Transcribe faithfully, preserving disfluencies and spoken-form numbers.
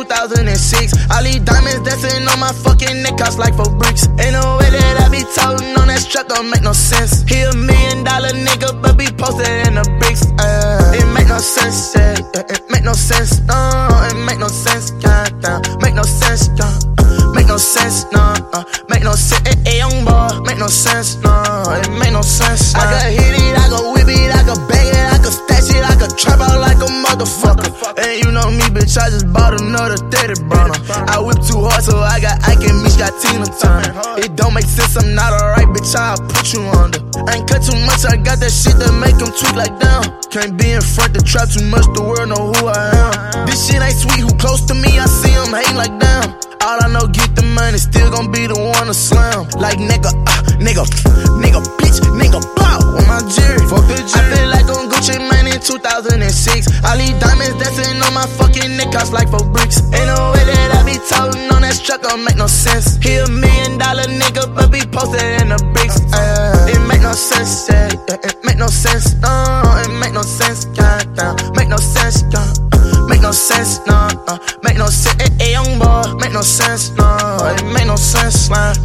two thousand six. All these diamonds dancing on my fucking neck cost like four bricks. Ain't no way that I be toting on that strap, don't make no sense. He a million dollar nigga, but be posted in the bricks. Uh, it make no sense, yeah. It make no sense, no. It make no sense, goddamn. Make no sense, yeah. Make no sense, no. Uh, make no sense, eh, eh, young boy. Make no sense, no. It make no sense. Nah. I can hit it, I can whip it, I can bag it, I can stash it, I can trap out like a motherfucker. And you know me, bitch, I just bought another thirty burner. I whip too hard, so I got Ike and Meech got Tina Turner. It don't make sense, I'm not alright, bitch, I'll put you under. I ain't cut too much, I got that shit that make them tweak like down. Can't be in front, the trap too much, the world know who I am. This shit ain't sweet, who close to me, I see them hating like damn. All I know, get the money, still gon' be the one to slam. Like nigga, uh, nigga, nigga, bitch, nigga, bow on my jury. Fuck the jury. I feel like on Gucci Mane in two thousand six. All these diamonds dancing on my fucking neck cost like four bricks. Ain't no way that I be toting on that strap, don't make no sense. He a million dollar nigga, but be posted in the bricks. Uh, it make no sense, yeah. It make no sense, no. It make no sense, goddamn. Make no sense, yeah. Make no sense, no. Uh, make no sense, eh, eh, young boy. Make no sense, no. It make no sense, man.